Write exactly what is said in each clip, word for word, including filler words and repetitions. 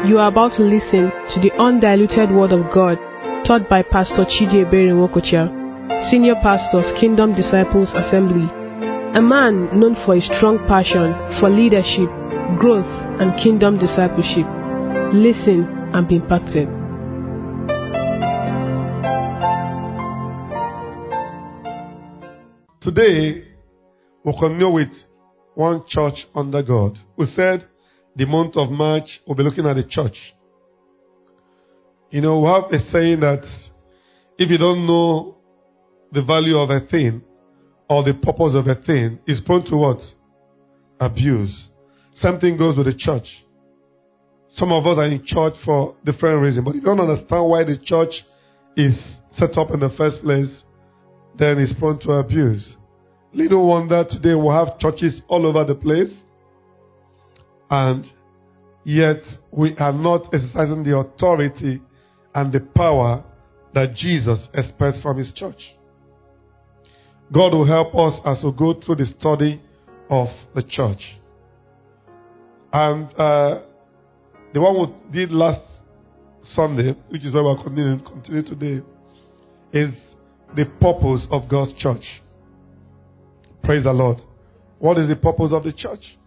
You are about to listen to the undiluted Word of God taught by Pastor Chidi Ebere-Nwokocha, Senior Pastor of Kingdom Disciples Assembly, a man known for his strong passion for leadership, growth, and kingdom discipleship. Listen and be impacted. Today, we'll continue with one church under God. We said the month of March, we'll be looking at the church. You know, we have a saying that if you don't know the value of a thing or the purpose of a thing, it's prone to what? Abuse. Same thing goes with the church. Some of us are in church for different reasons, but if you don't understand why the church is set up in the first place, then it's prone to abuse. Little wonder today we have churches all over the place, and yet we are not exercising the authority and the power that Jesus expects from His church. God will help us as we go through the study of the church. And uh, the one we did last Sunday, which is why we're continuing continue today, is the purpose of God's church. Praise the Lord. What is the purpose of the church?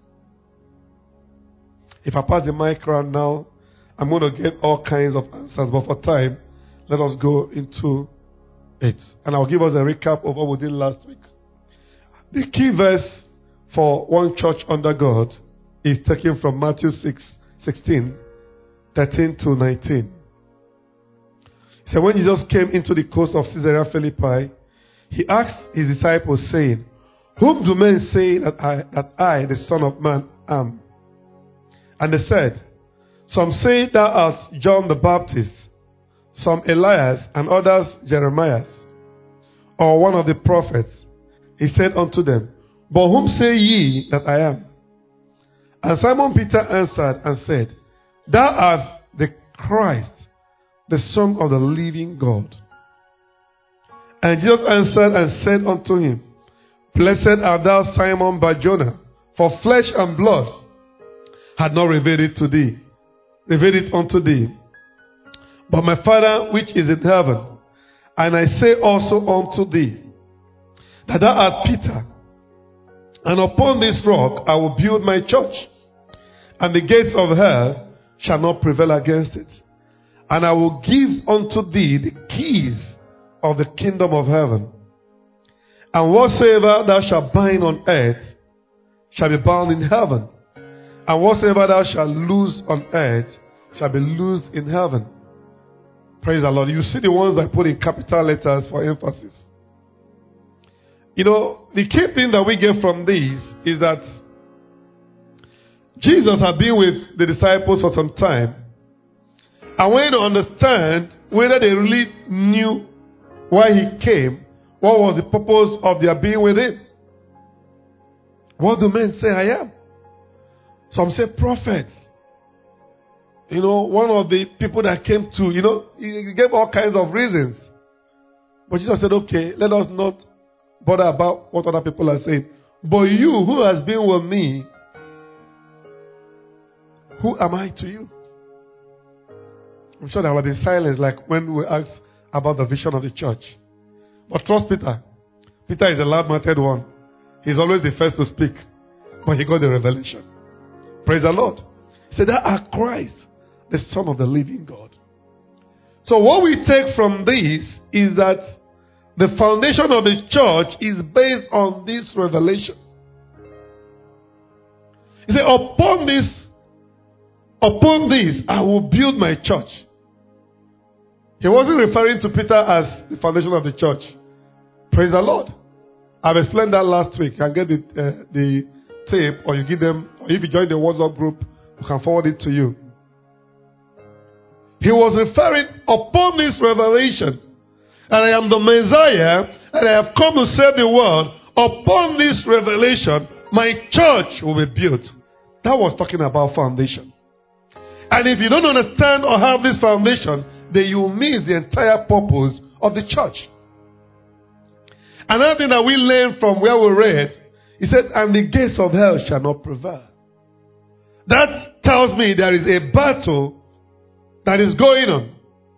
If I pass the mic around now, I'm going to get all kinds of answers, but for time, let us go into it. And I'll give us a recap of what we did last week. The key verse for one church under God is taken from Matthew six, sixteen, thirteen to nineteen. So when Jesus came into the coast of Caesarea Philippi, he asked his disciples, saying, "Whom do men say that I, that I, the Son of Man, am?" And they said, "Some say thou art John the Baptist, some Elias, and others Jeremiah, or one of the prophets." He said unto them, "But whom say ye that I am?" And Simon Peter answered and said, "Thou art the Christ, the Son of the living God." And Jesus answered and said unto him, "Blessed art thou, Simon Bar-Jonah, for flesh and blood had not revealed it to thee, revealed it unto thee, but my Father which is in heaven. And I say also unto thee, that thou art Peter, and upon this rock I will build my church, and the gates of hell shall not prevail against it. And I will give unto thee the keys of the kingdom of heaven. And whatsoever thou shalt bind on earth shall be bound in heaven, and whatsoever thou shalt loose on earth shall be loosed in heaven." Praise the Lord. You see the ones I put in capital letters for emphasis. You know, the key thing that we get from this is that Jesus had been with the disciples for some time, and when you understand whether they really knew why He came, what was the purpose of their being with Him. What do men say I am? Some say prophets. You know, one of the people that came to, you know, he gave all kinds of reasons. But Jesus said, okay, let us not bother about what other people are saying. But you who has been with me, who am I to you? I'm sure there will be silence like when we asked about the vision of the church. But trust Peter. Peter is a loud-mouthed one. He's always the first to speak. But he got the revelation. Praise the Lord. He said, "Thou art Christ, the Son of the living God." So what we take from this is that the foundation of the church is based on this revelation. He said, upon this, upon this, I will build my church. He wasn't referring to Peter as the foundation of the church. Praise the Lord. I've explained that last week. You can get the, uh, the tape, or you give them, or if you join the WhatsApp group, we can forward it to you. He was referring upon this revelation, and I am the Messiah, and I have come to save the world. Upon this revelation, my church will be built. That was talking about foundation. And if you don't understand or have this foundation, then you miss the entire purpose of the church. Another thing that we learned from where we read, he said, "And the gates of hell shall not prevail." That tells me there is a battle that is going on.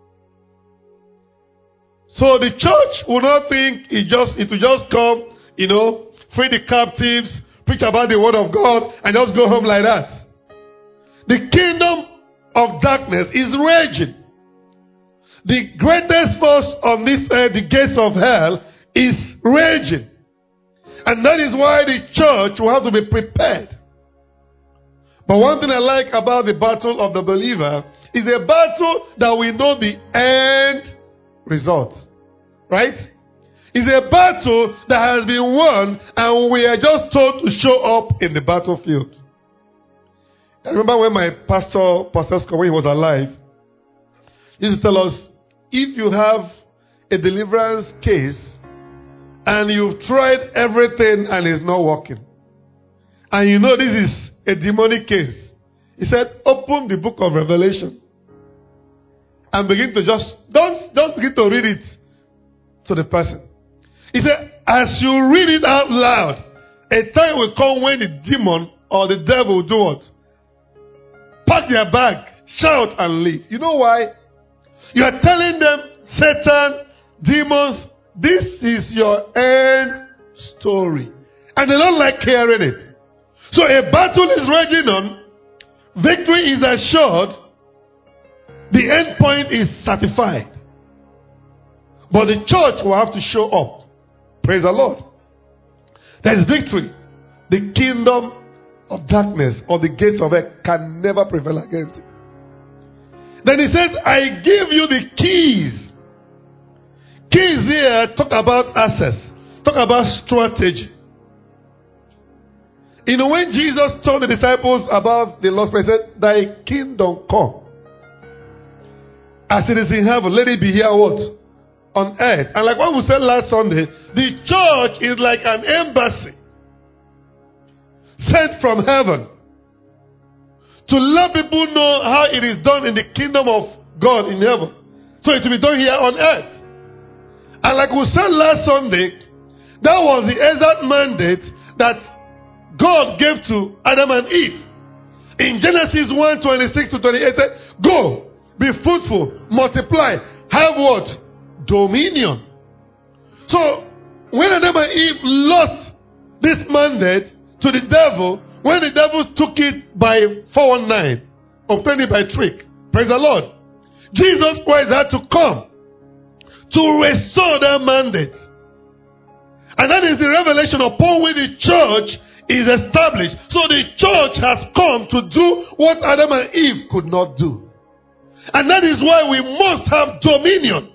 So the church will not think it just it will just come, you know, free the captives, preach about the word of God, and just go home like that. The kingdom of darkness is raging. The greatest force on this earth, the gates of hell, is raging. And that is why the church will have to be prepared. But one thing I like about the battle of the believer is a battle that we know the end result. Right? It's a battle that has been won and we are just told to show up in the battlefield. I remember when my pastor, Pastor Scott, when he was alive, he used to tell us, if you have a deliverance case and you've tried everything and it's not working, and you know this is a demonic case, he said, open the book of Revelation and begin to just, don't, don't begin to read it to the person. He said, as you read it out loud, a time will come when the demon or the devil will do what? Pack their bag, shout and leave. You know why? You are telling them, Satan, demons, this is your end story. And they don't like hearing it. So a battle is raging on. Victory is assured. The end point is certified. But the church will have to show up. Praise the Lord. There is victory. The kingdom of darkness or the gates of hell can never prevail against it. Then he says, I give you the keys. Keys here talk about access. Talk about strategy. You know, when Jesus told the disciples about the Lord's Prayer, he said, thy kingdom come. As it is in heaven, let it be here what? On earth. And like what we said last Sunday, the church is like an embassy sent from heaven to let people know how it is done in the kingdom of God in heaven. So it will be done here on earth. And like we said last Sunday, that was the exact mandate that God gave to Adam and Eve. In Genesis one, twenty-six to twenty-eight, said, go, be fruitful, multiply, have what? Dominion. So, when Adam and Eve lost this mandate to the devil, when the devil took it by four one nine, obtained it by trick, praise the Lord, Jesus Christ had to come to restore that mandate. And that is the revelation upon which the church is established. So the church has come to do what Adam and Eve could not do. And that is why we must have dominion.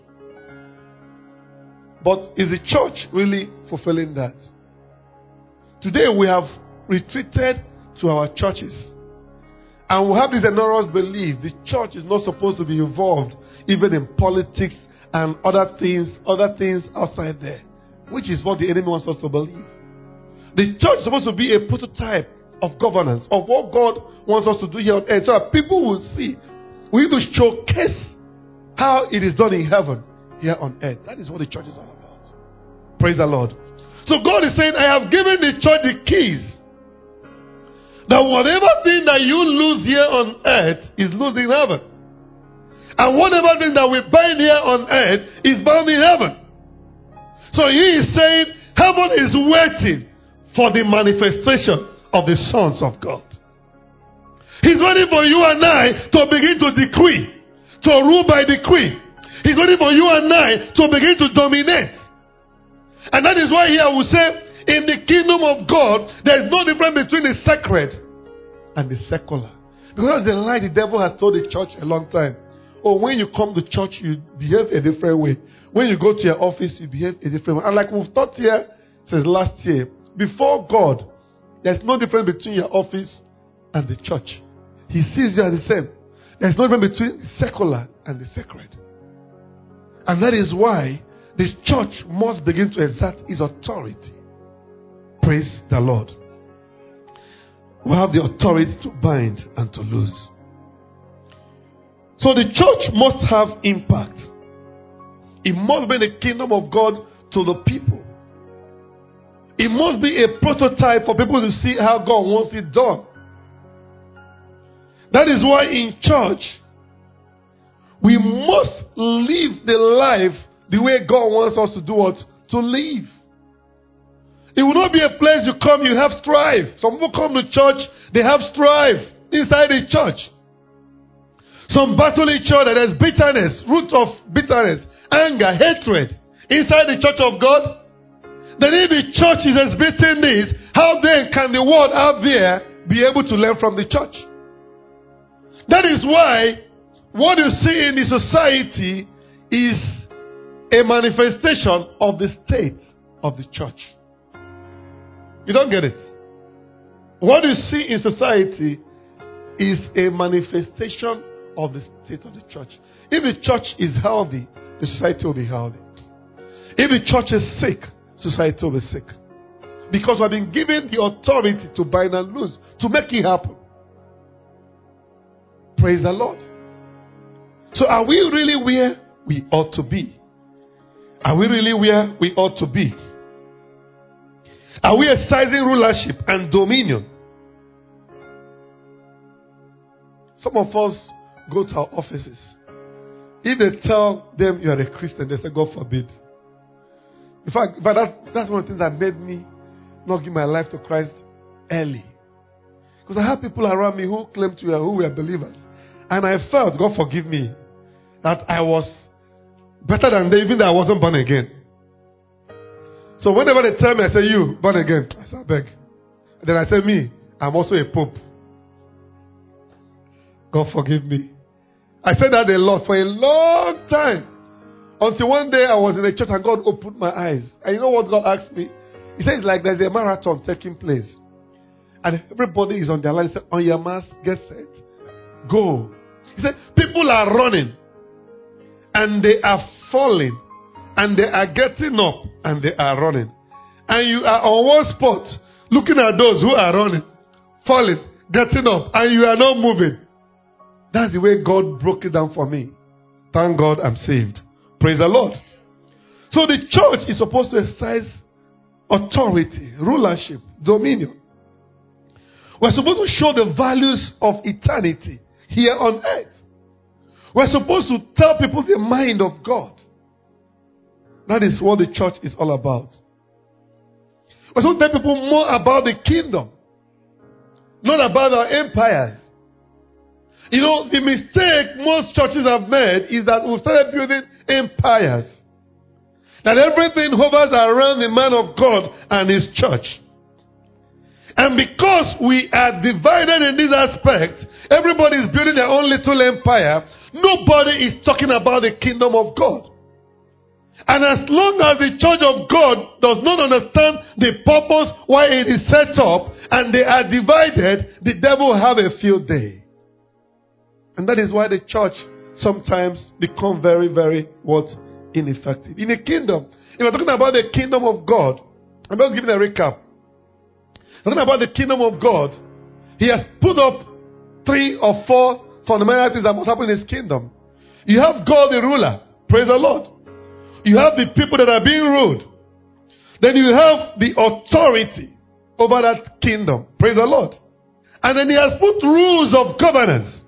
But is the church really fulfilling that? Today we have retreated to our churches. And we have this enormous belief the church is not supposed to be involved even in politics and other things, other things outside there. Which is what the enemy wants us to believe. The church is supposed to be a prototype of governance, of what God wants us to do here on earth. So that people will see. We need to showcase how it is done in heaven here on earth. That is what the church is all about. Praise the Lord. So God is saying, I have given the church the keys. That whatever thing that you lose here on earth is lost in heaven. And whatever thing that we bind here on earth is bound in heaven. So he is saying, heaven is waiting for the manifestation of the sons of God. He's waiting for you and I to begin to decree, to rule by decree. He's waiting for you and I to begin to dominate. And that is why here I will say, in the kingdom of God, there is no difference between the sacred and the secular. Because the lie the devil has told the church a long time. Oh, when you come to church, you behave a different way. When you go to your office, you behave a different way. And like we've taught here since last year, before God, there's no difference between your office and the church. He sees you as the same. There's no difference between the secular and the sacred. And that is why the church must begin to exert its authority. Praise the Lord. We have the authority to bind and to loose. So the church must have impact. It must bring the kingdom of God to the people. It must be a prototype for people to see how God wants it done. That is why in church, We must live the life the way God wants us to do it, to live. It will not be a place you come, you have strife. Some people come to church, they have strife inside the church. Some battle in church, that there's bitterness, root of bitterness, anger, hatred inside the church of God. Then if the church is exhibiting this, how then can the world out there be able to learn from the church? That is why what you see in the society is a manifestation of the state of the church. You don't get it. What you see in society is a manifestation of the state of the church. If the church is healthy, the society will be healthy. If the church is sick, society will be sick. Because we have been given the authority to bind and loose, to make it happen. Praise the Lord. So are we really where we ought to be? Are we really where we ought to be? Are we exercising rulership and dominion? Some of us go to our offices. If they tell them you are a Christian, they say, God forbid. In fact, but that, that's one of the things that made me not give my life to Christ early. Because I have people around me who claim to be who were believers. And I felt, God forgive me, that I was better than them, even though I wasn't born again. So whenever they tell me, I say, you, born again. I say, I beg. Then I say, me, I'm also a pope. God forgive me. I said that a lot for a long time. Until one day I was in a church and God opened my eyes. And you know what God asked me? He said, it's like there's a marathon taking place. And everybody is on their line. He said, on your mask, get set. Go. He said, people are running. And they are falling. And they are getting up. And they are running. And you are on one spot, looking at those who are running, falling, getting up. And you are not moving. That's the way God broke it down for me. Thank God I'm saved. Praise the Lord. So the church is supposed to exercise authority, rulership, dominion. We're supposed to show the values of eternity here on earth. We're supposed to tell people the mind of God. That is what the church is all about. We're supposed to tell people more about the kingdom, not about our empires. You know, the mistake most churches have made is that we've started building empires. That everything hovers around the man of God and his church. And because we are divided in this aspect, everybody is building their own little empire. Nobody is talking about the kingdom of God. And as long as the church of God does not understand the purpose why it is set up, and they are divided, the devil will have a field day. And that is why the church sometimes become very, very, what? Ineffective. In a kingdom, if we're talking about the kingdom of God, I'm just giving a recap. Talking about the kingdom of God, he has put up three or four fundamental things that must happen in his kingdom. You have God the ruler. Praise the Lord. You have the people that are being ruled. Then you have the authority over that kingdom. Praise the Lord. And then he has put rules of governance.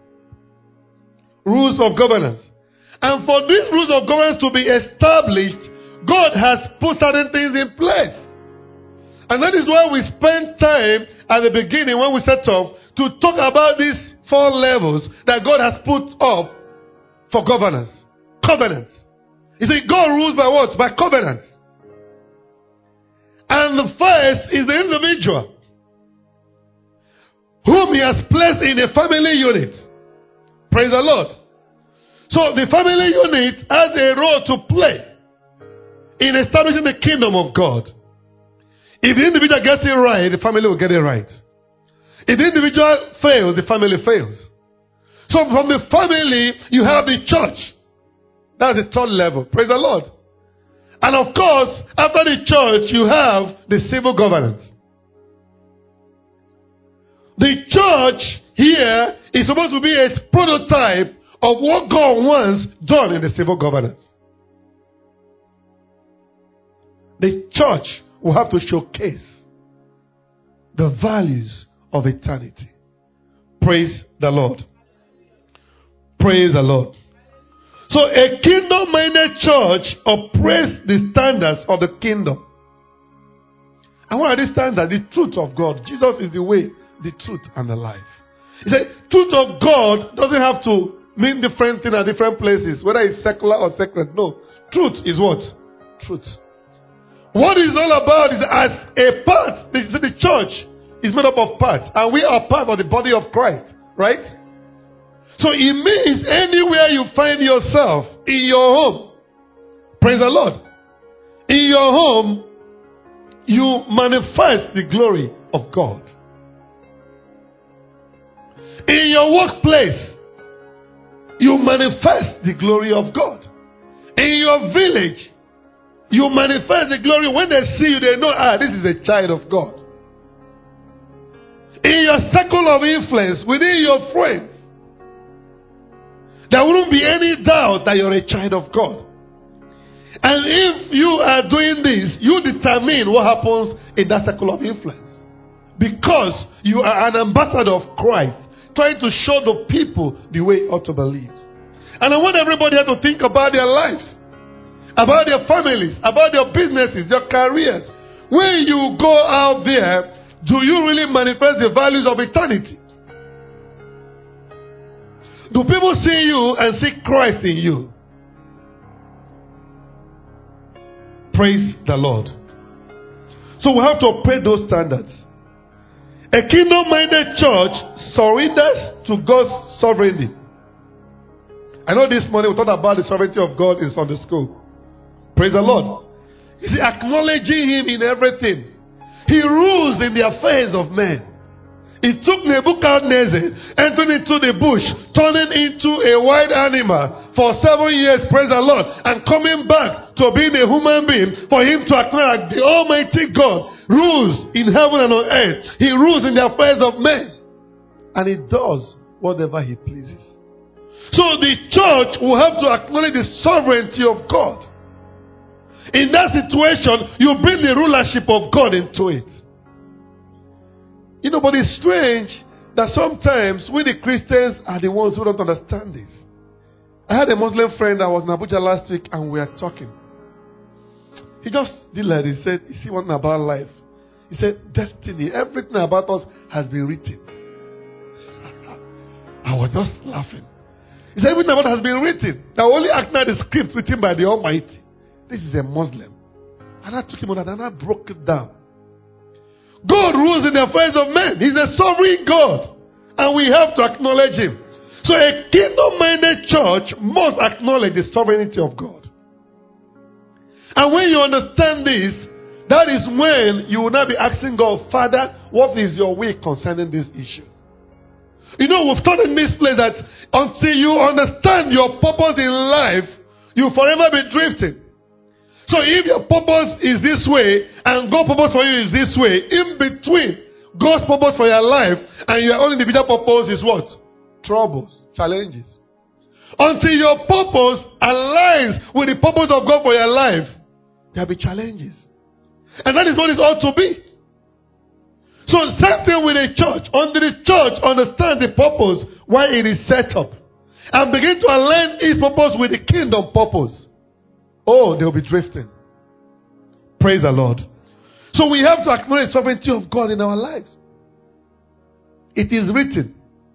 Rules of governance. And for these rules of governance to be established, God has put certain things in place. And that is why we spend time at the beginning when we set up to talk about these four levels that God has put up for governance. Covenants. You see, God rules by what? By covenants. And the first is the individual whom he has placed in a family unit. Praise the Lord. So the family unit has a role to play in establishing the kingdom of God. If the individual gets it right, the family will get it right. If the individual fails, the family fails. So from the family, you have the church. That's the third level. Praise the Lord. And of course, after the church, you have the civil governance. The church here is supposed to be a prototype of what God wants done in the civil governance. The church will have to showcase the values of eternity. Praise the Lord. Praise the Lord. So a kingdom-minded church operates the standards of the kingdom. And what are these standards? The truth of God. Jesus is the way, the truth, and the life. He said, truth of God doesn't have to mean different things at different places, whether it's secular or sacred. No. Truth is what? Truth. What it's all about is as a part, the, the church is made up of parts, and we are part of the body of Christ, right? So it means anywhere you find yourself, in your home, praise the Lord, in your home, you manifest the glory of God. In your workplace, you manifest the glory of God. In your village, you manifest the glory. When they see you, they know, ah, this is a child of God. In your circle of influence, within your friends, there wouldn't be any doubt that you're a child of God. And if you are doing this, you determine what happens in that circle of influence. Because you are an ambassador of Christ, trying to show the people the way ought to believe. And I want everybody here to think about their lives, about their families, about their businesses, their careers. When you go out there, do you really manifest the values of eternity? Do people see you and see Christ in you? Praise the Lord. So we have to operate those standards. A kingdom-minded church surrenders to God's sovereignty. I know this morning we talked about the sovereignty of God in Sunday school. Praise the Lord. You see, acknowledging Him in everything. He rules in the affairs of men. He took Nebuchadnezzar, entering into the bush, turning into a wild animal for seven years, praise the Lord, and coming back to being a human being for him to acknowledge the Almighty God rules in heaven and on earth. He rules in the affairs of men. And He does whatever He pleases. So the church will have to acknowledge the sovereignty of God. In that situation, you bring the rulership of God into it. You know, but it's strange that sometimes we the Christians are the ones who don't understand this. I had a Muslim friend that was in Abuja last week and we were talking. He just did like this. He said, you see one thing about life? He said, destiny, everything about us has been written. I was just laughing. He said, everything about us has been written. Now only act now the script written by the Almighty. This is a Muslim. And I took him on that and I broke it down. God rules in the affairs of men. He's a sovereign God. And we have to acknowledge Him. So a kingdom-minded church must acknowledge the sovereignty of God. And when you understand this, that is when you will not be asking God, Father, what is your will concerning this issue? You know, we've taught in this place that until you understand your purpose in life, you'll forever be drifting. So if your purpose is this way and God's purpose for you is this way, in between God's purpose for your life and your own individual purpose is what? Troubles, challenges. Until your purpose aligns with the purpose of God for your life, there will be challenges. And that is what it ought to be. So same thing with a church. Until the church understands the purpose why it is set up and begin to align its purpose with the kingdom purpose, oh, they'll be drifting. Praise the Lord. So we have to acknowledge the sovereignty of God in our lives. It is written.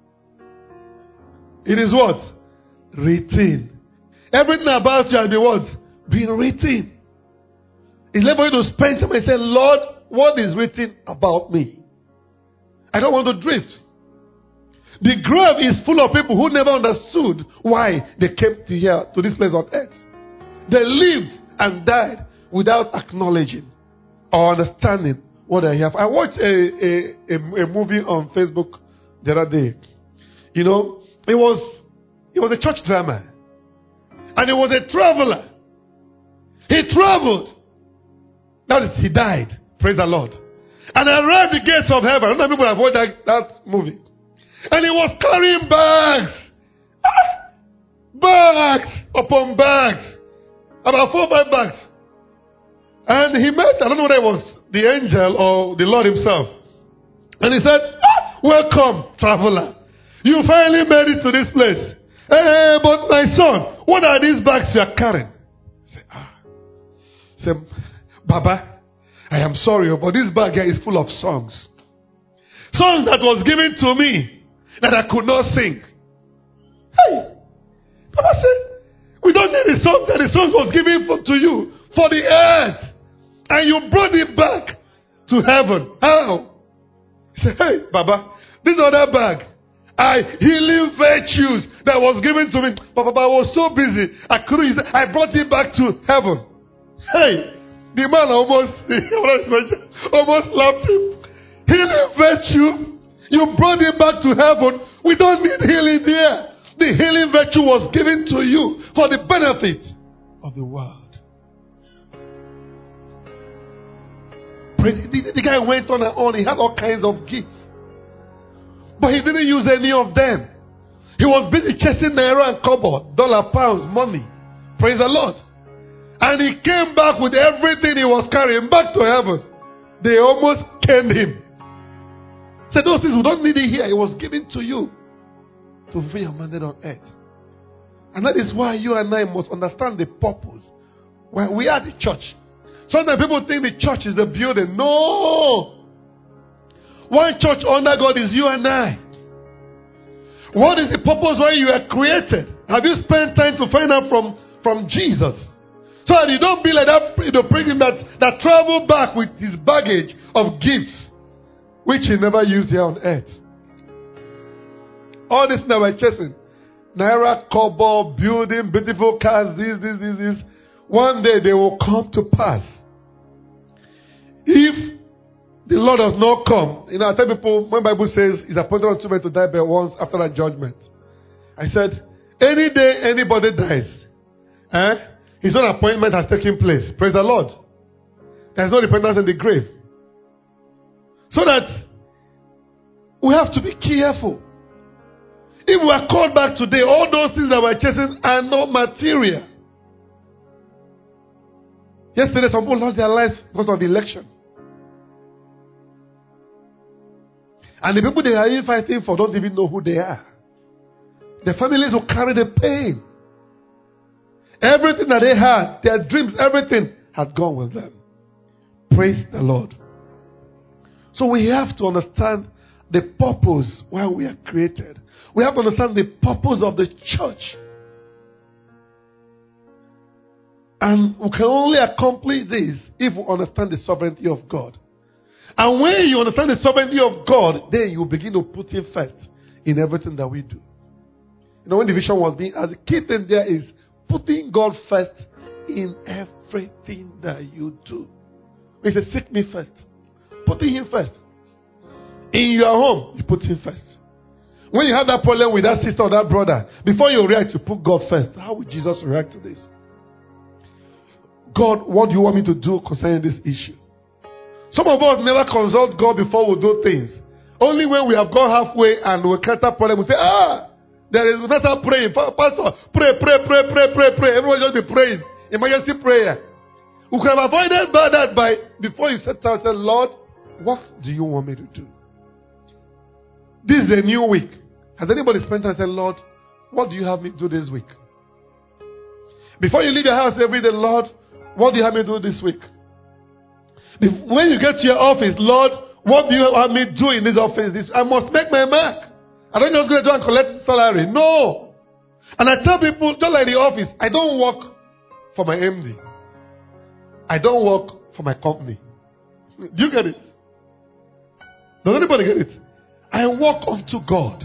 It is what? Written. Everything about you has been what? Been written. It's left for you to spend time and say, Lord, what is written about me? I don't want to drift. The grave is full of people who never understood why they came to here, to this place on earth. They lived and died without acknowledging or understanding what they have. I watched a, a, a, a movie on Facebook the other day. You know, it was it was a church drama. And it was a traveler. He traveled. That is, he died. Praise the Lord. And arrived at the gates of heaven. I don't know if people have watched that, that movie. And he was carrying bags. Ah, bags upon bags. About four or five bags. And he met, I don't know whether it was the angel or the Lord Himself. And he said, ah, welcome, traveler. You finally made it to this place. Hey, but my son, what are these bags you are carrying? Say, ah. Say, Baba, I am sorry, but this bag here is full of songs. Songs that was given to me that I could not sing. Hey, Baba said, we don't need the song that the song was given for, to you for the earth. And you brought it back to heaven. How? He said, hey, Baba, this other bag, I healing virtues that was given to me. But Baba, I was so busy, I couldn't use it. I brought it back to heaven. Hey, the man almost, almost laughed him. Healing virtue, you brought it back to heaven. We don't need healing there. The healing virtue was given to you for the benefit of the world. The, the guy went on and on. He had all kinds of gifts. But he didn't use any of them. He was busy chasing naira and kobo, dollar, pounds, money. Praise the Lord. And he came back with everything he was carrying back to heaven. They almost canned him. Said, those things, we don't need it here. It was given to you to fulfill your mandate on earth. And that is why you and I must understand the purpose. When we are the church. Sometimes people think the church is the building. No! One church under God is you and I. What is the purpose why you are created? Have you spent time to find out from, from Jesus? So that you don't be like that, you know, preaching that, that travel back with his baggage of gifts, which he never used here on earth. All this that we're chasing. Naira, kobo, building, beautiful cars, this, this, this, this. One day they will come to pass. If the Lord does not come, you know, I tell people, when the Bible says it's appointed unto men to die but once after that judgment. I said, any day anybody dies, eh, his own appointment has taken place. Praise the Lord. There's no repentance in the grave. So that we have to be careful. If we are called back today, all those things that we're chasing are not material. Yesterday, some people lost their lives because of the election. And the people they are even fighting for don't even know who they are. The families will carry the pain. Everything that they had, their dreams, everything had gone with them. Praise the Lord. So we have to understand the purpose why we are created. We have to understand the purpose of the church. And we can only accomplish this if we understand the sovereignty of God. And when you understand the sovereignty of God, then you begin to put Him first in everything that we do. You know, when the vision was being asked, the key thing there is putting God first in everything that you do. He said, seek me first. Putting Him first. In your home, you put Him first. When you have that problem with that sister or that brother, before you react, you put God first. How would Jesus react to this? God, what do you want me to do concerning this issue? Some of us never consult God before we do things. Only when we have gone halfway and we can't have problem, we say, ah, there is, we start praying. Pastor, pray, pray, pray, pray, pray, pray. Everyone just be praying. Emergency prayer. We could have avoided that by, before you set out, say, Lord, what do you want me to do? This is a new week. Has anybody spent time and said, Lord, what do you have me do this week? Before you leave your house every day, Lord, what do you have me do this week? When you get to your office, Lord, what do you have me do in this office? This, I must make my mark. I don't just go and collect salary. No. And I tell people, just like the office, I don't work for my M D. I don't work for my company. Do you get it? Does anybody get it? I work unto God.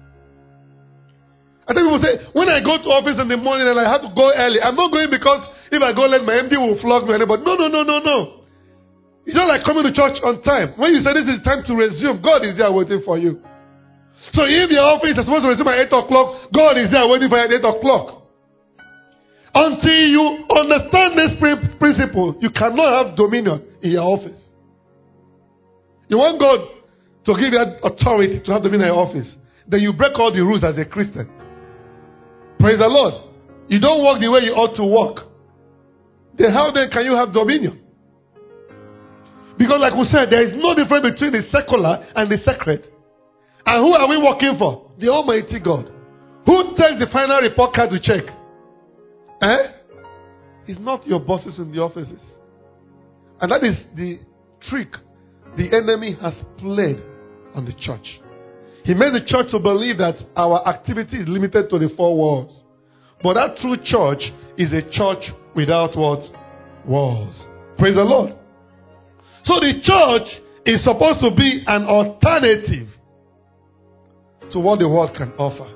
I tell people, say, when I go to office in the morning and I have to go early, I'm not going because if I go late, my M D will flog me. But no, no, no, no, no. It's not like coming to church on time. When you say this is time to resume, God is there waiting for you. So if your office is supposed to resume at eight o'clock, God is there waiting for you at eight o'clock. Until you understand this principle, you cannot have dominion in your office. You want God to give you authority to have dominion in your office. Then you break all the rules as a Christian. Praise the Lord. You don't walk the way you ought to walk. Then how then can you have dominion? Because like we said, there is no difference between the secular and the sacred. And who are we working for? The Almighty God. Who takes the final report card to check? Eh? It's not your bosses in the offices. And that is the trick the enemy has played on the church. He made the church to believe that our activity is limited to the four walls. But that true church is a church without what? Walls. Praise the Lord. So the church is supposed to be an alternative to what the world can offer.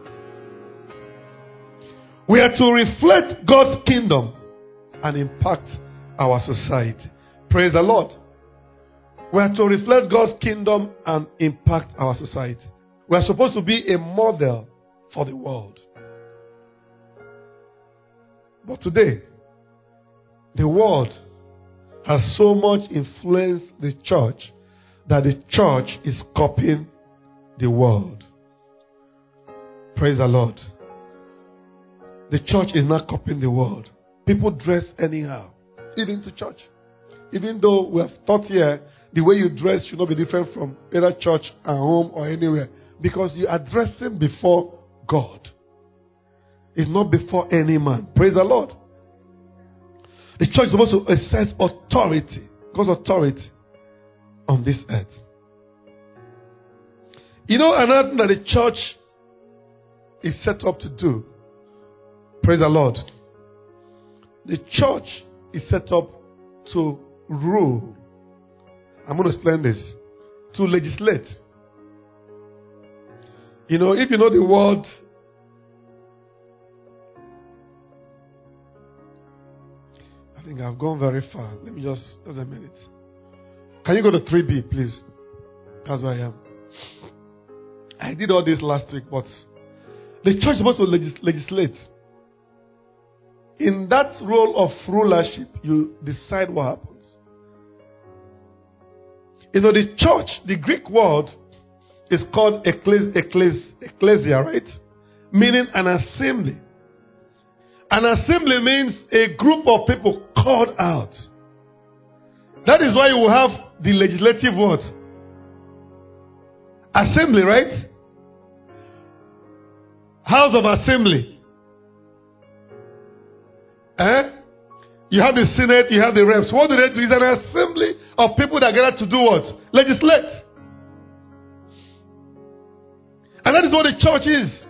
We are to reflect God's kingdom and impact our society. Praise the Lord. We are to reflect God's kingdom and impact our society. We are supposed to be a model for the world. But today, the world has so much influenced the church that the church is copying the world. Praise the Lord. The church is not copying the world. People dress anyhow, even to church. Even though we have taught here, the way you dress should not be different from either church and home or anywhere. Because you are dressing before God. It's not before any man. Praise the Lord. The church is supposed to exercise authority. God's authority on this earth. You know another thing that the church is set up to do. Praise the Lord. The church is set up to rule. I'm going to explain this. To legislate. You know, if you know the word, I think I've gone very far. Let me just, just a minute. Can you go to three B, please? That's where I am. I did all this last week, but the church is supposed to legis- legislate. In that role of rulership, you decide what happens. You know, the church, the Greek word is called eccles- eccles- ecclesia, right? Meaning an assembly. An assembly means a group of people called out. That is why you will have the legislative word. Assembly, right? House of assembly. Eh? You have the Senate, you have the reps. What do they do? It's an assembly of people that gather to do what? Legislate. And that is what the church is.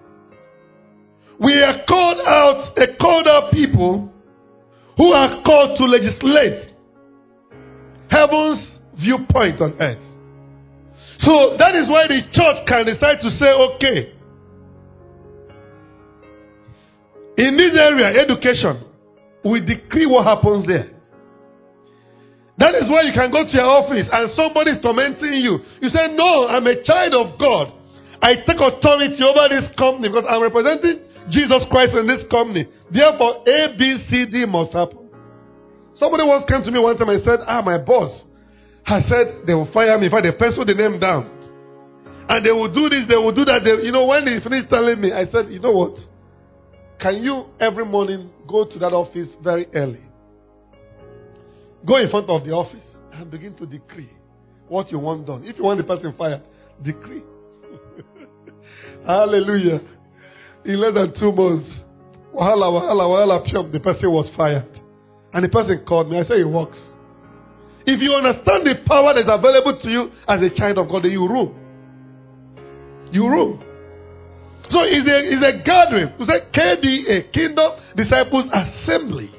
We are called out, a called out people who are called to legislate heaven's viewpoint on earth. So that is why the church can decide to say, okay, in this area, education, we decree what happens there. That is why you can go to your office and somebody is tormenting you. You say, no, I'm a child of God. I take authority over this company because I'm representing Jesus Christ in this company. Therefore, A, B, C, D must happen. Somebody once came to me one time and said, ah, my boss has said they will fire me if I they pencil the name down. And they will do this, they will do that. They, you know, when they finished telling me, I said, you know what? Can you every morning go to that office very early? Go in front of the office and begin to decree what you want done. If you want the person fired, decree. Hallelujah. In less than two months, wahala, wahala, wahala, psham, the person was fired. And the person called me. I said, it works. If you understand the power that is available to you as a child of God, then you rule. You rule. So it's a, it's a gathering. To say K D A, Kingdom Disciples Assembly.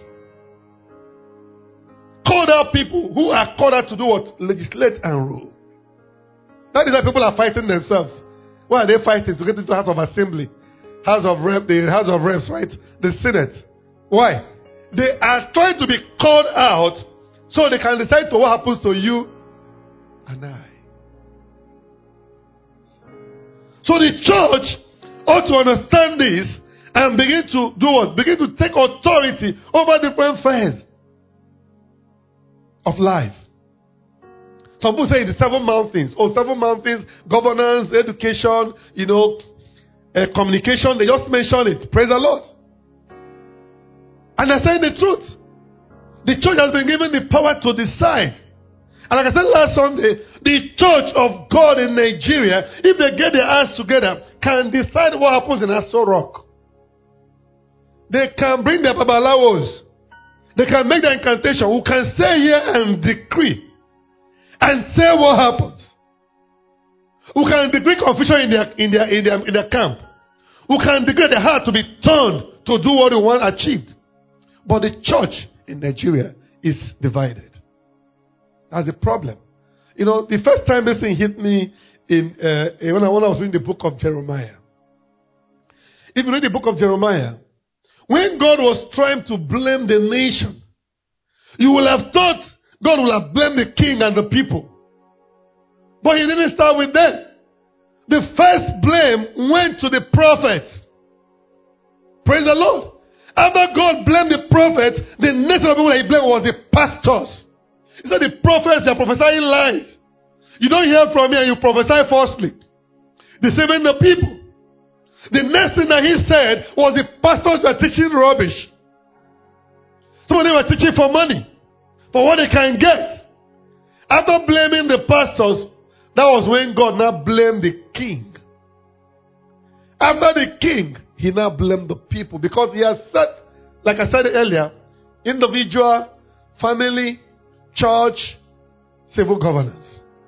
Called out people who are called out to do what? Legislate and rule. That is why people are fighting themselves. Why are they fighting? To get into the House of Assembly. House of Rep, the House of Reps, right? The Senate. Why? They are trying to be called out so they can decide to what happens to you and I. So the church ought to understand this and begin to do what? Begin to take authority over different spheres of life. Some people say the seven mountains. Oh, seven mountains, governance, education, you know, uh, communication. They just mention it. Praise the Lord. And they're saying the truth. The church has been given the power to decide. And like I said last Sunday, the Church of God in Nigeria, if they get their hands together, can decide what happens in Aso Rock. They can bring their babalawos. They can make the incantation. Who can say here and decree and say what happens. Who can decree confusion in their in their in their in their camp. Who can decree their heart to be turned to do what they want achieved. But the church in Nigeria is divided. That's the problem. You know, the first time this thing hit me in uh, when, I, when I was reading the book of Jeremiah. If you read the book of Jeremiah, when God was trying to blame the nation, you will have thought God will have blamed the king and the people. But he didn't start with them. The first blame went to the prophets. Praise the Lord. After God blamed the prophets, the next people that he blamed was the pastors. He said the prophets are prophesying lies. You don't hear from me and you prophesy falsely, deceiving the people. The next thing that he said was the pastors were teaching rubbish. Some of them were teaching for money, for what they can get. After blaming the pastors, that was when God now blamed the king. After the king, he now blamed the people because he has said, like I said earlier, individual, family, church, civil governance.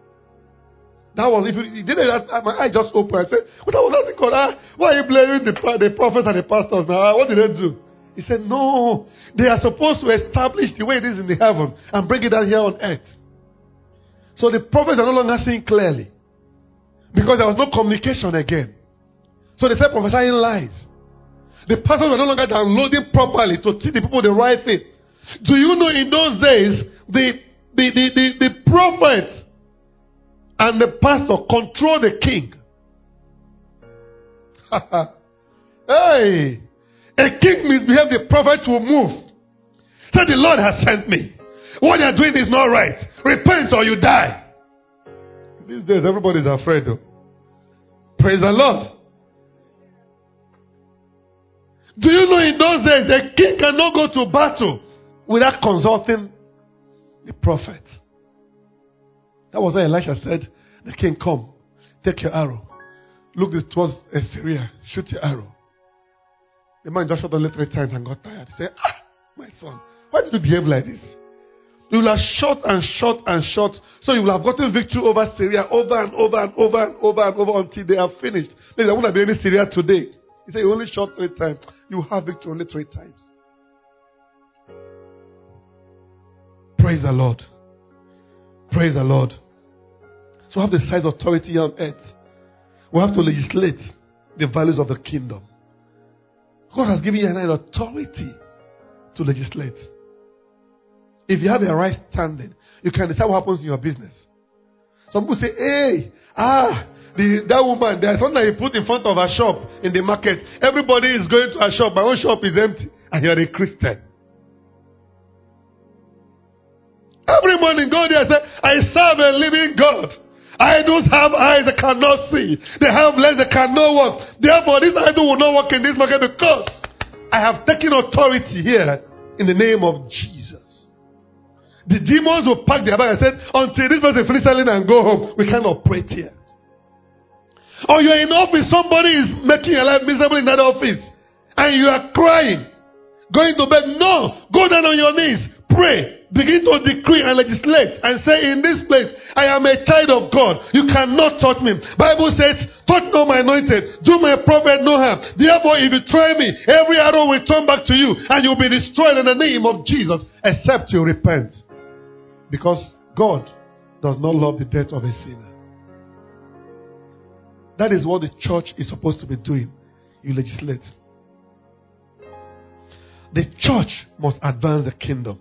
That was, if you did it, my eye just opened. I said, what was that God? Ah, why are you blaming the, the prophets and the pastors now? What did they do? He said, no, they are supposed to establish the way it is in the heaven and bring it down here on earth. So the prophets are no longer seeing clearly because there was no communication again. So they started prophesying lies. The pastors were no longer downloading properly to teach the people the right thing. Do you know in those days, the the the the, the prophet and the pastor control the king? Hey, a king misbehaves, the prophet will move. Say, the Lord has sent me. What they are doing is not right. Repent or you die. These days, everybody's afraid though. Praise the Lord. Do you know in those days, the king cannot go to battle without consulting the prophet? That was why Elisha said, the king, come, take your arrow. Look towards Syria, shoot your arrow. The man just shot only three times and got tired. He said, ah, my son, why did you behave like this? You will have shot and shot and shot. So you will have gotten victory over Syria over and over and over and over and over until they are finished. Maybe there won't be any Syria today. He said, you only shot three times. You have victory only three times. Praise the Lord. Praise the Lord. So we have the size authority on earth. We have to legislate the values of the kingdom. God has given you an authority to legislate. If you have a right standing, you can decide what happens in your business. Some people say, hey, ah, the, that woman, there's something that you put in front of her shop in the market. Everybody is going to her shop. My own shop is empty. And you're a Christian. Every morning, go there and say, I serve a living God. I don't have eyes that cannot see. They have legs that cannot walk. Therefore, this idol will not work in this market because I have taken authority here in the name of Jesus. The demons will pack their bag and say, until this person finish selling and go home, we can't operate here. Or you're in office, somebody is making your life miserable in that office, and you are crying, going to bed. No, go down on your knees, pray, begin to decree and legislate, and say, in this place, I am a child of God. You cannot touch me. Bible says, touch not my anointed, do my prophet no harm. Therefore, if you try me, every arrow will turn back to you, and you'll be destroyed in the name of Jesus, except you repent. Because God does not love the death of a sinner. That is what the church is supposed to be doing. You legislate. The church must advance the kingdom.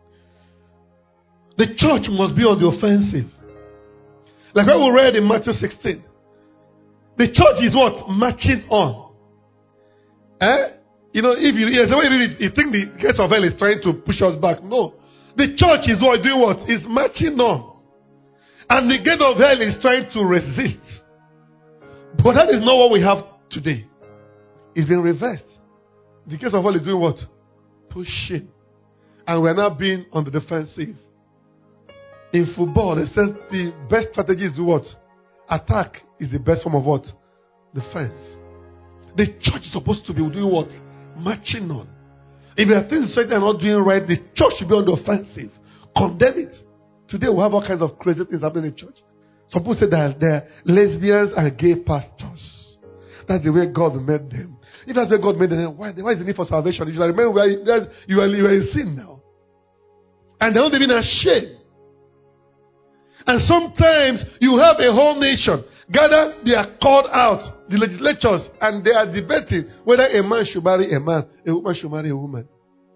The church must be on the offensive. Like what we read in Matthew sixteen. The church is what? Marching on. Eh? You know, if you, yes, when you read it, you think the gates of hell is trying to push us back. No. The church is what? Doing what? Is marching on. And the gate of hell is trying to resist. But that is not what we have today. It's been reversed. The case of hell is doing what? Pushing. And we're now being on the defensive. In football, they said the best strategy is what? Attack is the best form of what? Defense. The church is supposed to be doing what? Marching on. If there are things society are not doing right, the church should be on the offensive. Condemn it. Today we have all kinds of crazy things happening in church. Some people say that they're lesbians and gay pastors. That's the way God made them. If that's the way God made them, why, why is the need for salvation? You remember where you are, you are in sin now. And they're not even ashamed. And sometimes you have a whole nation gather, they are called out, the legislatures, and they are debating whether a man should marry a man, a woman should marry a woman.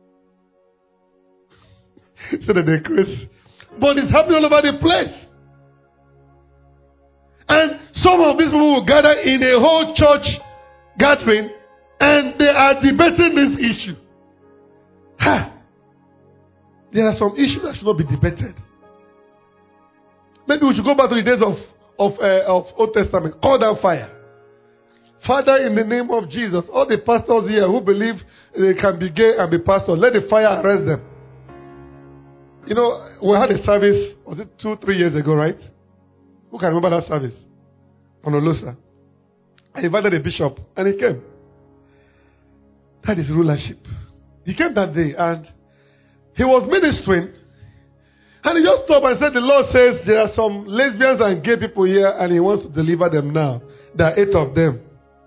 So that they crazy. But it's happening all over the place. And some of these people will gather in a whole church gathering and they are debating this issue. Ha! There are some issues that should not be debated. Maybe we should go back to the days of, of, uh, of Old Testament. Call down fire. Father, in the name of Jesus, all the pastors here who believe they can be gay and be pastors, let the fire arrest them. You know, we had a service, was it two, three years ago, right? Who can remember that service? On Olosa. I invited a bishop and he came. That is rulership. He came that day and he was ministering. And he just stopped and said, the Lord says there are some lesbians and gay people here and he wants to deliver them now. There are eight of them.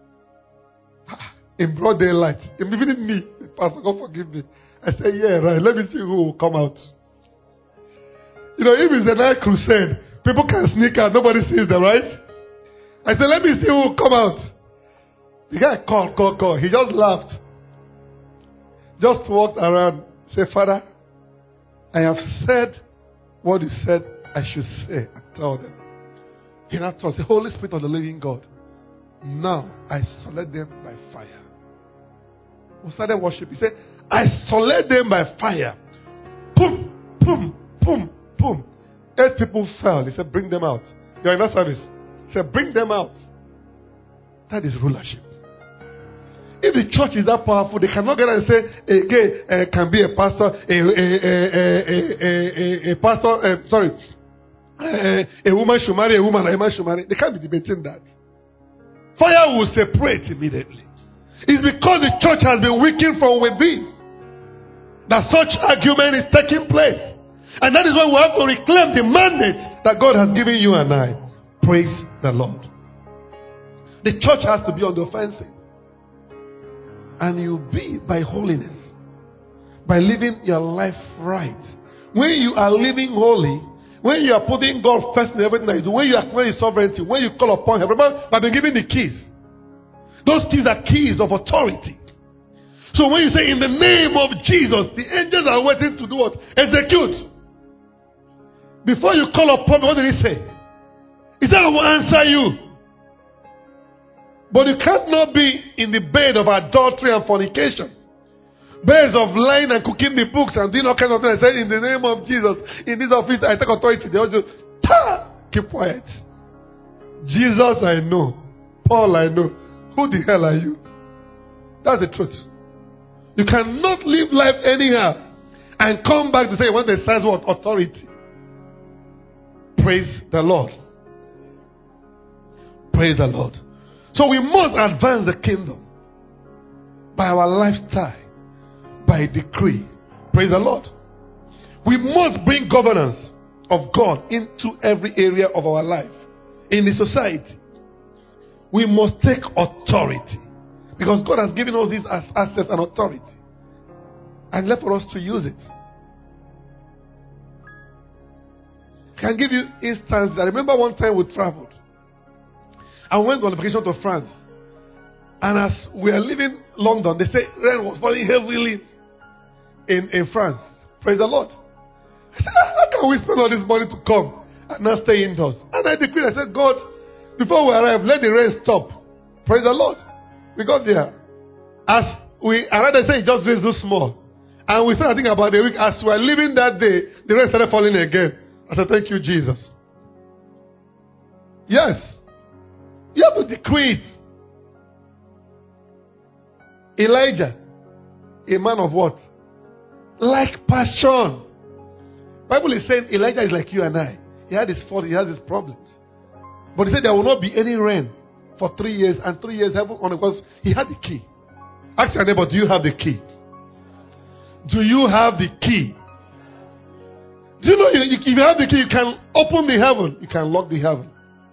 In broad daylight. Even me, the pastor, God forgive me. I said, yeah, right. Let me see who will come out. You know, if it's a night crusade, people can sneak out. Nobody sees them, right? I said, let me see who will come out. The guy called, called, called. He just laughed. Just walked around. Say, Father, I have said what you said I should say. I told them. He now told the Holy Spirit of the living God. Now I select them by fire. We started worship. He said, I select them by fire. Boom, boom, boom, boom. Eight people fell. He said, bring them out. You are in that service. He said, bring them out. That is rulership. If the church is that powerful, they cannot get and say a gay uh, can be a pastor, a, a, a, a, a, a, a pastor, uh, sorry, uh, a woman should marry a woman, a man should marry. They can't be debating that. Fire will separate immediately. It's because the church has been weakened from within that such argument is taking place. And that is why we have to reclaim the mandate that God has given you and I. Praise the Lord. The church has to be on the offensive. And you be by holiness. By living your life right. When you are living holy, when you are putting God first in everything that you do, when you acknowledge His sovereignty, when you call upon Him. Remember, I've been given the keys. Those keys are keys of authority. So when you say in the name of Jesus, the angels are waiting to do what? Execute. Before you call upon me, what did He say? He said, I will answer you. But you can't not be in the bed of adultery and fornication. Beds of lying and cooking the books and doing all kinds of things. I said, in the name of Jesus, in this office, I take authority. They all just, ta! Keep quiet. Jesus, I know. Paul, I know. Who the hell are you? That's the truth. You cannot live life anyhow and come back to say, when they say what? Authority. Praise the Lord. Praise the Lord. So we must advance the kingdom by our lifestyle, by decree. Praise the Lord. We must bring governance of God into every area of our life. In the society, we must take authority because God has given us these as assets and authority, and left for us to use it. I can give you instance. I remember one time we traveled. I went on vacation to France. And as we are leaving London, they say rain was falling heavily in, in France. Praise the Lord. I said, how can we spend all this money to come and not stay indoors? And I decreed, I said, God, before we arrive, let the rain stop. Praise the Lord. We got there. As we arrived, I said, it just rained so small. And we started thinking about the week. As we were leaving that day, the rain started falling again. I said, thank you, Jesus. Yes. You have to decree it. Elijah, a man of what? Like passion. Bible is saying Elijah is like you and I. He had his fault, he has his problems. But he said there will not be any rain for three years, and three years heaven on, because he had the key. Ask your neighbor, do you have the key? Do you have the key? Do you know if you have the key, you can open the heaven, you can lock the heaven.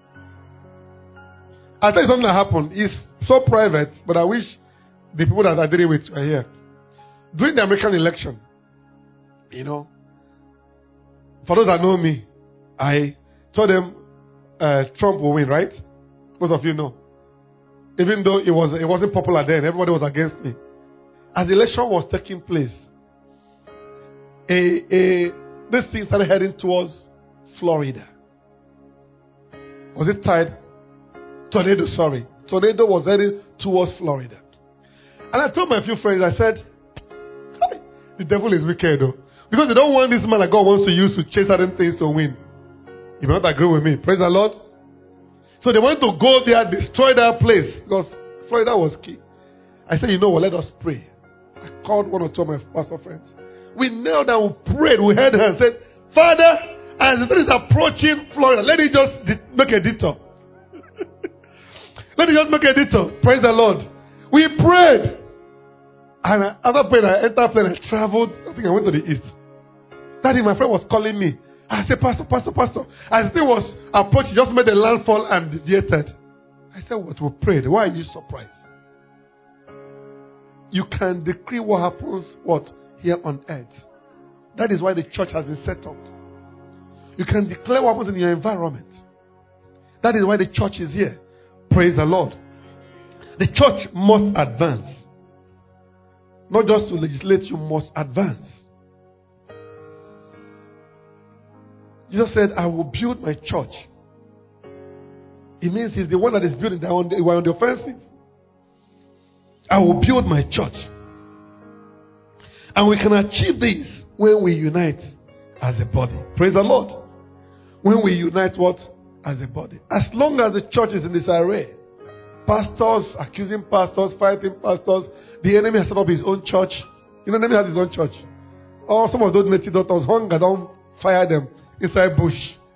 I'll tell you something that happened. It's so private, but I wish the people that I did it with were here. During the American election, you know, for those that know me, I told them uh, Trump will win, right? Most of you know. Even though it, was, it wasn't popular then, everybody was against me. As the election was taking place, a, a, this thing started heading towards Florida. Was it tide? Tornado, sorry. Tornado was heading towards Florida. And I told my few friends, I said, the devil is wicked though. Because they don't want this man that God wants to use to chase certain things to win. You may not agree with me. Praise the Lord. So they want to go there, destroy that place. Because Florida was key. I said, you know what, let us pray. I called one or two of my pastor friends. We knelt down, we prayed, we heard her and said, Father, as the thing is approaching Florida, let it just de- make a detour. Let it just make a detour. Praise the Lord. We prayed. And I, after praying, I entered plane, I traveled. I think I went to the east. Daddy, my friend was calling me. I said, Pastor, Pastor, Pastor. As the thing was approaching, just made a landfall and deviated. I said, what? We prayed. Why are you surprised? You can decree what happens, what? Here on earth. That is why the church has been set up. You can declare what happens in your environment. That is why the church is here. Praise the Lord. The church must advance. Not just to legislate, you must advance. Jesus said, I will build my church. It means he's the one that is building. They are on the, we're on the offensive. I will build my church. And we can achieve this when we unite as a body. Praise the Lord. When we unite what? As a body. As long as the church is in this array, pastors accusing pastors, fighting pastors, the enemy has set up his own church. You know, the enemy has his own church. Or some of those native doctors, hunger, don't fire them inside bush.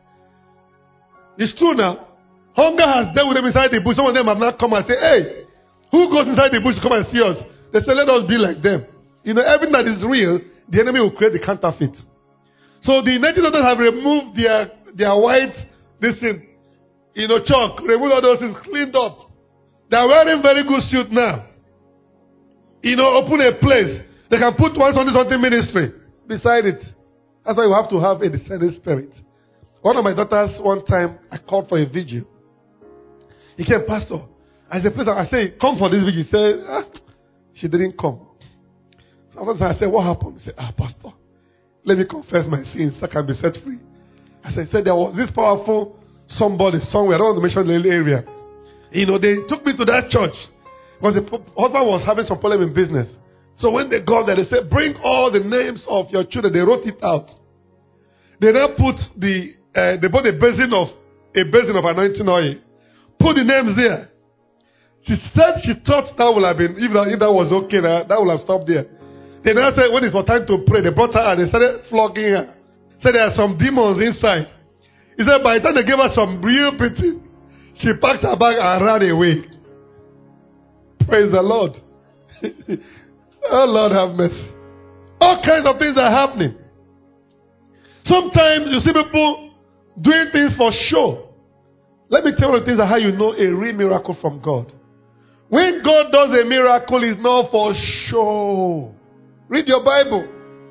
It's true now. Hunger has dealt with them inside the bush. Some of them have not come and say, hey, who goes inside the bush to come and see us? They say, let us be like them. You know, everything that is real, the enemy will create the counterfeit. So the native doctors have removed their, their white, this thing, you know, chalk, removed all those things, cleaned up. They are wearing very good suit now. You know, open a place. They can put one something something ministry beside it. That's why you have to have a descending spirit. One of my daughters, one time, I called for a vigil. He came, Pastor. I said, please, I said, come for this vigil. He said, ah, she didn't come. So I said, what happened? He said, ah, Pastor, let me confess my sins so I can be set free. I said, said there was this powerful somebody somewhere. I don't want to mention the area. You know, they took me to that church because the husband was having some problem in business. So when they got there, they said, bring all the names of your children. They wrote it out. They then put the, uh, they bought a basin of, a basin of anointing oil. Put the names there. She said she thought that would have been, if that, if that was okay, that, that would have stopped there. They now said, when it was time to pray, they brought her and they started flogging her. Said there are some demons inside. He said, by the time they gave her some real pity, she packed her bag and ran away. Praise the Lord. Oh, Lord have mercy. All kinds of things are happening. Sometimes you see people doing things for show. Let me tell you the things that how you know a real miracle from God. When God does a miracle, it's not for show. Read your Bible.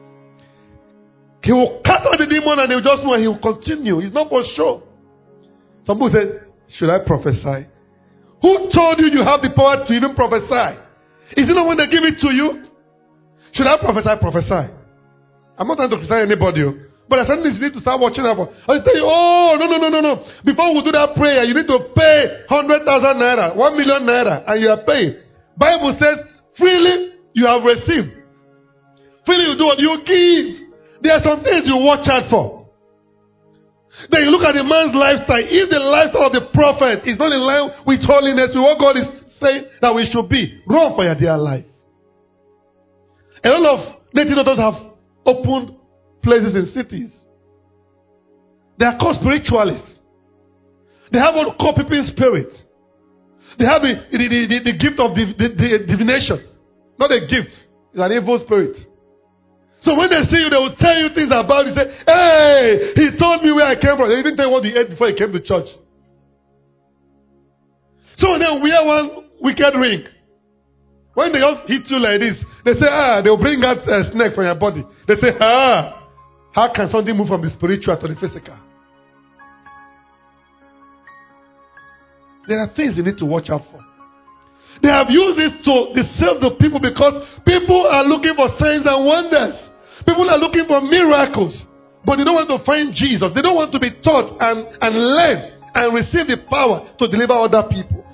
He will cut out the demon and he will just know and he will continue. It's not for show. Some people say, should I prophesy? Who told you you have the power to even prophesy? Is it not when they give it to you? Should I prophesy? Prophesy. I'm not trying to criticize anybody. But I said this, you need to start watching out for. I tell you, oh, no, no, no, no, no. Before we do that prayer, you need to pay one hundred thousand naira, one million naira, and you are paying. Bible says, freely you have received. Freely you do what you give. There are some things you watch out for. Then you look at the man's lifestyle. If the lifestyle of the prophet is not in line with holiness, with what God is saying that we should be, run for your dear life. A lot of native doctors have opened places in cities They are called spiritualists. They have what called people in spirit. They have the, the, the, the, the gift of div, the, the divination. Not a gift. It's an evil spirit. So when they see you, they will tell you things about you. Say, hey, he told me where I came from. They didn't tell you what he ate before he came to church. So when they wear one wicked ring, when they just hit you like this, they say, ah, they'll bring out a snake from your body. They say, ah, how can something move from the spiritual to the physical? There are things you need to watch out for. They have used this to deceive the people because people are looking for signs and wonders. People are looking for miracles. But they don't want to find Jesus. They don't want to be taught and, and learn and receive the power to deliver other people.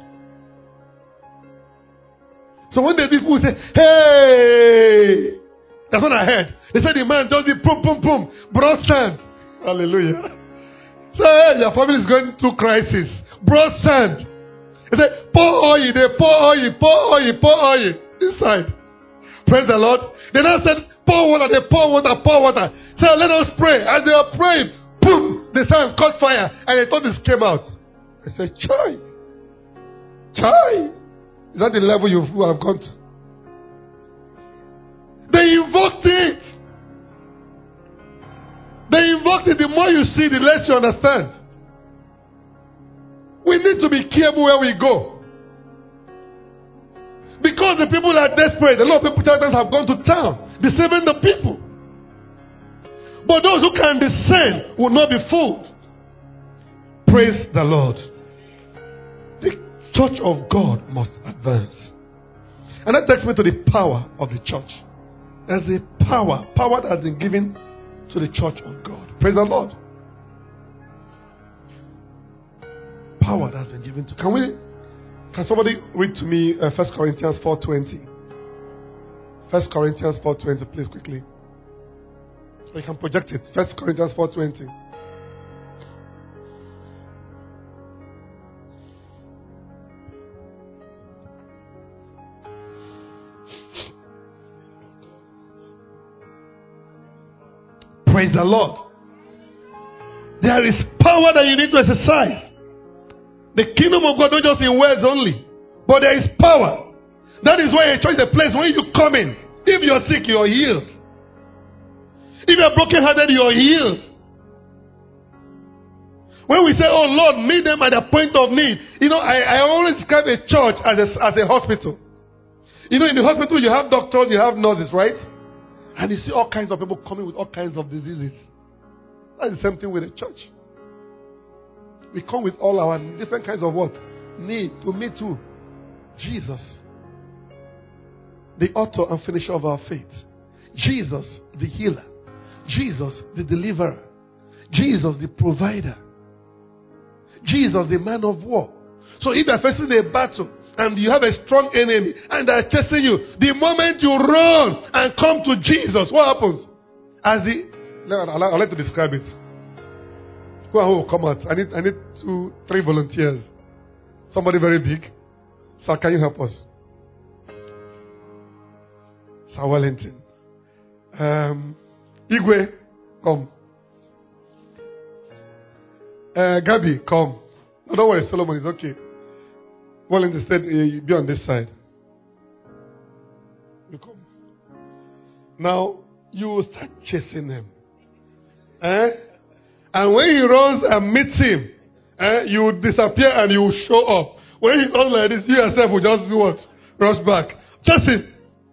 So when they people say, hey, that's what I heard. They said the man just did boom, boom, boom, brought sand. Hallelujah. So hey, your family is going through crisis. Brought sand. He said, pour oil, they pour oil, pour oil, pour oil inside. Praise the Lord. They now said, pour water, they pour water, pour water. So let us pray. As they were praying, boom, the sun caught fire, and they thought this came out. I said, chai. Chai. Is that the level you have gone to? They invoked it. They invoked it. The more you see, the less you understand. We need to be careful where we go. Because the people are desperate. A lot of people have gone to town, deceiving the people. But those who can discern will not be fooled. Praise the Lord. The church of God must advance. And that takes me to the power of the church. There's a power. Power that has been given to the church of God. Praise the Lord. Power that has been given to. Can we? Can somebody read to me uh, First Corinthians four twenty? First Corinthians four twenty, please quickly. So you can project it. First Corinthians four twenty. Praise the Lord. There is power that you need to exercise. The kingdom of God, not just in words only, but there is power. That is why a church is a place when you come in. If you're sick, you're healed. If you're brokenhearted, you're healed. When we say, oh Lord, meet them at the point of need. You know, I, I always describe a church as a, as a hospital. You know, in the hospital you have doctors, you have nurses, right? And you see all kinds of people coming with all kinds of diseases. That's the same thing with the church. We come with all our different kinds of what? Need to meet too. Jesus, the author and finisher of our faith. Jesus, the healer. Jesus, the deliverer. Jesus, the provider. Jesus, the man of war. So if you're facing a battle and you have a strong enemy and they're chasing you, the moment you run and come to Jesus, what happens? As the, I'd like to describe it. Who will come out? I need, I need two, three volunteers. Somebody very big. Sir, can you help us? Sir Wellington. Um, Igwe, come. Uh, Gabi, come. No, don't worry, Solomon is okay. Wellington said, uh, be on this side. You come. Now, you will start chasing them. Eh? And when he runs and meets him, eh, you will disappear and you will show up. When he does like this, you yourself will just do what? Rush back. Chase him.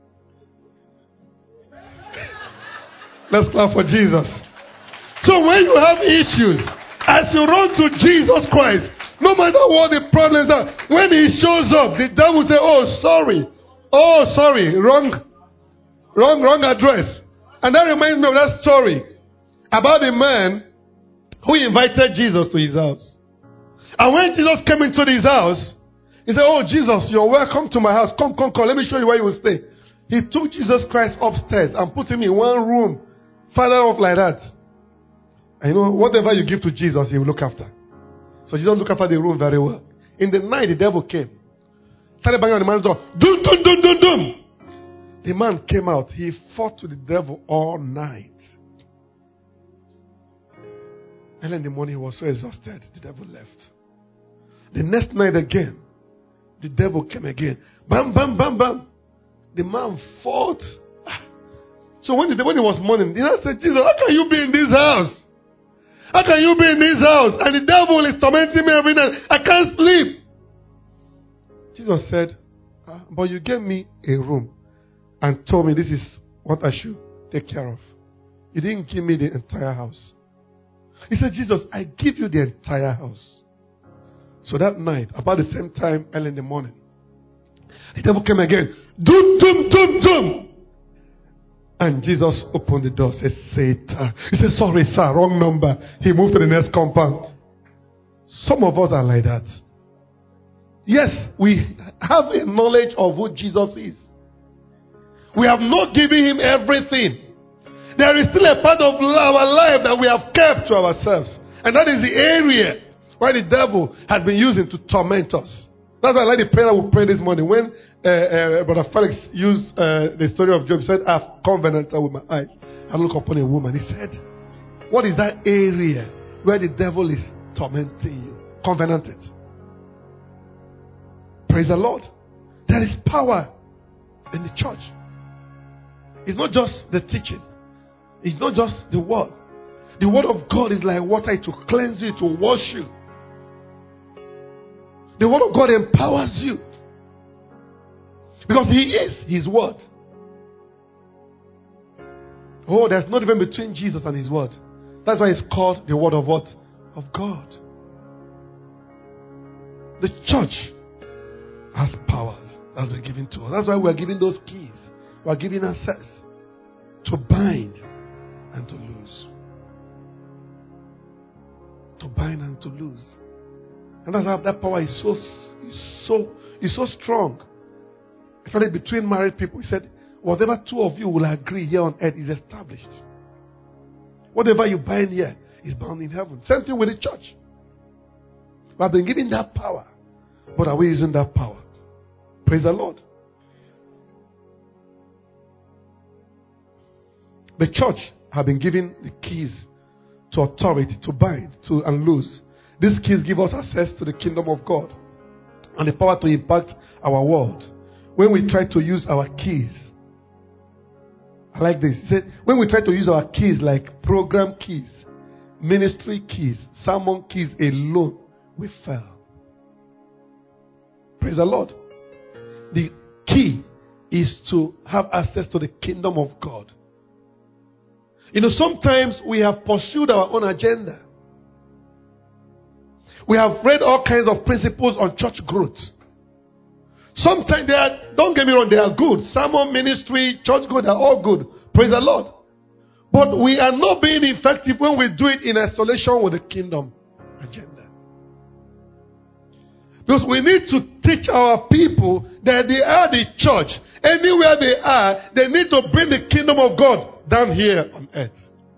Let's clap for Jesus. So when you have issues, as you run to Jesus Christ, no matter what the problems are, when he shows up, the devil will say, oh, sorry. Oh, sorry. Wrong. Wrong, wrong address. And that reminds me of that story about the man who invited Jesus to his house. And when Jesus came into his house, he said, oh, Jesus, you're welcome to my house. Come, come, come. Let me show you where you will stay. He took Jesus Christ upstairs and put him in one room, farther off like that. And you know, whatever you give to Jesus, he will look after. So Jesus looked after the room very well. In the night, the devil came. Started banging on the man's door. Doom, doom, doom, doom, doom. The man came out. He fought with the devil all night. Early in the morning, he was so exhausted, the devil left. The next night again, the devil came again. Bam, bam, bam, bam. The man fought. So when, the, when it was morning, the man said, Jesus, how can you be in this house? How can you be in this house? And the devil is tormenting me every night. I can't sleep. Jesus said, ah, but you gave me a room and told me this is what I should take care of. You didn't give me the entire house. He said, Jesus, I give you the entire house. So that night, about the same time, early in the morning, the devil came again. Doom, doom, doom, doom. And Jesus opened the door, said, Satan. He said, sorry, sir, wrong number. He moved to the next compound. Some of us are like that. Yes, we have a knowledge of who Jesus is. We have not given him everything. There is still a part of our life that we have kept to ourselves. And that is the area where the devil has been using to torment us. That's why I like the prayer we prayed this morning. When uh, uh, Brother Felix used uh, the story of Job, he said, I have covenanted with my eyes. I look upon a woman. He said, what is that area where the devil is tormenting you? Covenanted. Praise the Lord. There is power in the church. It's not just the teaching. It's not just the word. The word of God is like water to cleanse you, to wash you. The word of God empowers you. Because he is his word. Oh, there's no difference between Jesus and his word. That's why it's called the word of what? Of God. The church has powers that's been given to us. That's why we're giving those keys. We're giving access to bind and to lose. To bind and to lose. And that's how that power is so, is so, is so strong. Especially between married people. He said, whatever two of you will agree here on earth is established. Whatever you bind here is bound in heaven. Same thing with the church. We have been given that power. But are we using that power? Praise the Lord. The church have been given the keys to authority, to bind, to and loose. These keys give us access to the kingdom of God and the power to impact our world. When we try to use our keys, I like this. He said, when we try to use our keys like program keys, ministry keys, sermon keys alone, we fail. Praise the Lord. The key is to have access to the kingdom of God. You know, sometimes we have pursued our own agenda. We have read all kinds of principles on church growth. Sometimes they are, don't get me wrong, they are good. Sermon, ministry, church growth are all good. Praise the Lord. But we are not being effective when we do it in isolation with the kingdom agenda. Because we need to teach our people that they are the church. Anywhere they are, they need to bring the kingdom of God down here on earth.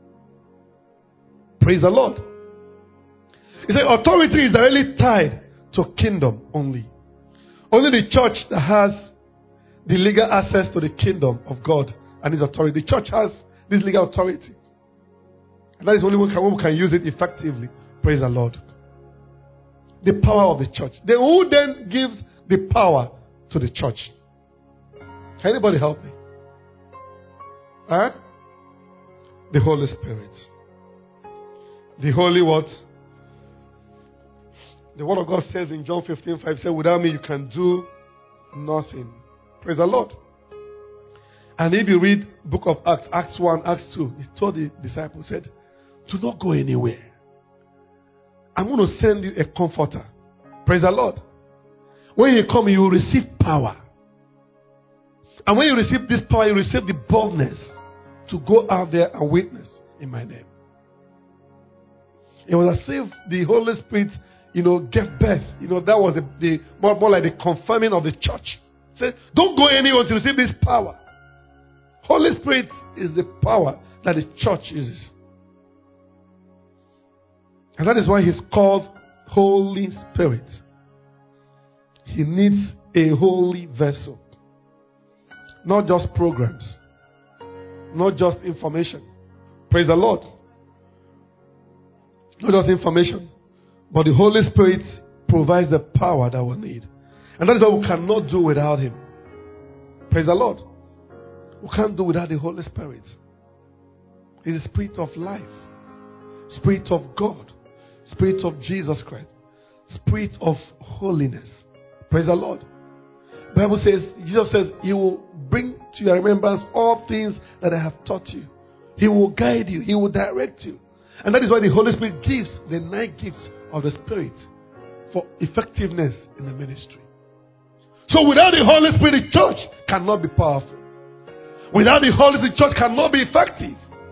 Praise the Lord. He said authority is directly tied to kingdom only. Only the church that has the legal access to the kingdom of God and his authority. The church has this legal authority. And that is only one who can use it effectively. Praise the Lord. The power of the church. Then who then gives the power to the church? Can anybody help me? Huh? The Holy Spirit. The Holy what? The Word of God says in John fifteen five, say, without me you can do nothing. Praise the Lord. And if you read book of Acts, Acts one, Acts two, he told the disciples, said, do not go anywhere. I'm going to send you a comforter. Praise the Lord. When you come, you will receive power. And when you receive this power, you receive the boldness to go out there and witness in my name. It was as if the Holy Spirit, you know, gave birth. You know, that was the, the more, more like the confirming of the church. Say, don't go anywhere to receive this power. Holy Spirit is the power that the church uses. And that is why he's called Holy Spirit. He needs a holy vessel. Not just programs. Not just information. Praise the Lord. Not just information, but the Holy Spirit provides the power that we need. And that is what we cannot do without Him. Praise the Lord. We can't do without the Holy Spirit. He's the Spirit of life, Spirit of God, Spirit of Jesus Christ, Spirit of holiness. Praise the Lord. The Bible says, Jesus says, He will bring to your remembrance all things that I have taught you. He will guide you. He will direct you. And that is why the Holy Spirit gives the nine gifts of the Spirit for effectiveness in the ministry. So without the Holy Spirit, the church cannot be powerful. Without the Holy Spirit, the church cannot be effective.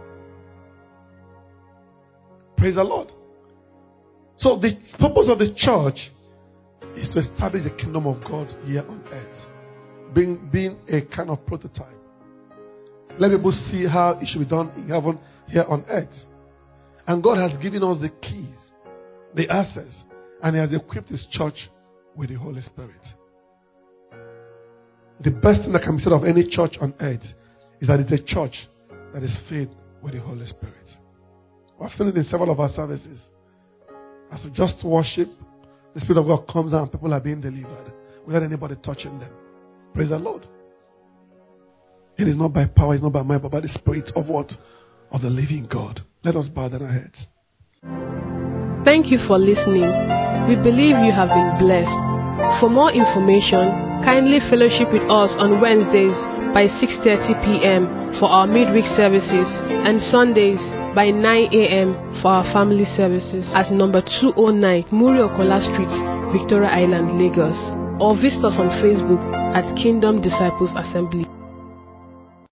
Praise the Lord. So the purpose of the church is to establish the kingdom of God here on earth. Being, being a kind of prototype. Let people see how it should be done in heaven here on earth. And God has given us the keys, the access, and He has equipped His church with the Holy Spirit. The best thing that can be said of any church on earth is that it's a church that is filled with the Holy Spirit. We've seen it in several of our services. As we just worship, the Spirit of God comes out and people are being delivered without anybody touching them. Praise the Lord. It is not by power, it's not by might, but by the Spirit of what? Of the living God. Let us bow down our heads. Thank you for listening. We believe you have been blessed. For more information, kindly fellowship with us on Wednesdays by six thirty p.m. for our midweek services and Sundays by nine a.m. for our family services at number two oh nine Muri-Okola Street, Victoria Island, Lagos. Or visit us on Facebook at Kingdom Disciples Assembly.